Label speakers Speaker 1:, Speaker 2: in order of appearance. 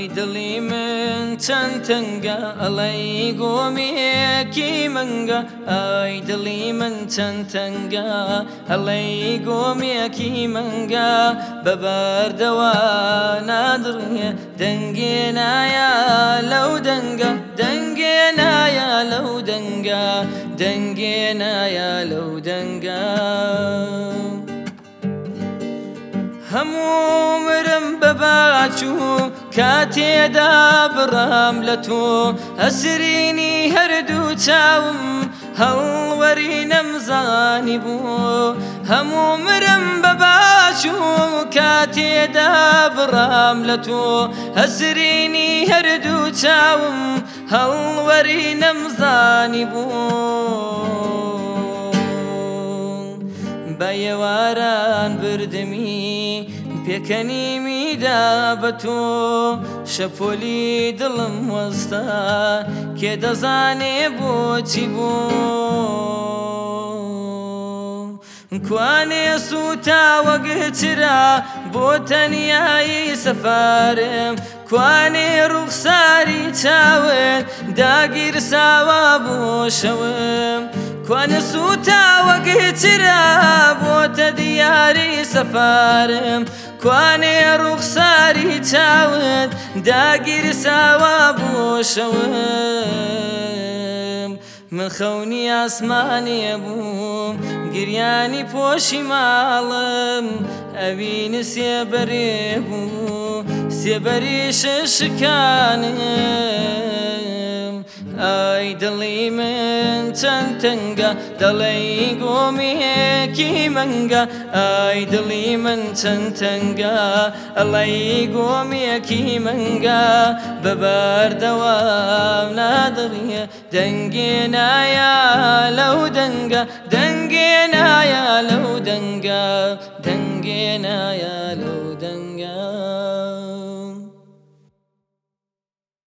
Speaker 1: دڵی من چەند تەنگە ئەڵەی گۆمێکی منگە ئای دڵی من چەند تەنگە ئەڵەی گۆمێکی منگە بەبەردەوە نادڕیە دەنگێنایە لەو دەنگە دەنگێنایە لەو دەنگە دەنگێنایە لەو دەنگە هەموو مرم بە باچوو کاتێدا بڕام لە تۆ ئەسرینی هەردوو چاوم هەڵوەری نەمزانی بوو هەموو مرم بە باچوو کاتێدا بڕام لە تۆ ئەسرینی هەردوو چاوم هەڵوەری نەمزانی بوو بە ئێواران بردمی پێکەنیمیدا بە تۆ شەپۆلی دڵم وەستا کێ دەزانێ بۆچی بوو کوانێ سووتاوە گچرا بۆ تەنیایی سەفارم کوانێ ڕوخساری چاوت داگیرساوە بۆ شەوم کوانێ سووتاوە گچرا بۆتە دیاری سەفارم کوانێ ڕوخساری چاوت داگیرساوە بۆ شەوم من خەونی ئاسمانێ بووم گریانی پۆشی ماڵم ئەوینە سێبەرێ بوو سێبەری ششکانم ئای دڵی من چەند تەنگە دەڵێی گۆمێکی منگە ئای دڵی من چەند تەنگە ئەڵێی گۆمێکی منگە بەبەردەوام نادڕیە دەنگێنایە لەو دەنگە دەنگێنایە لەو دەنگە دەنگێنایە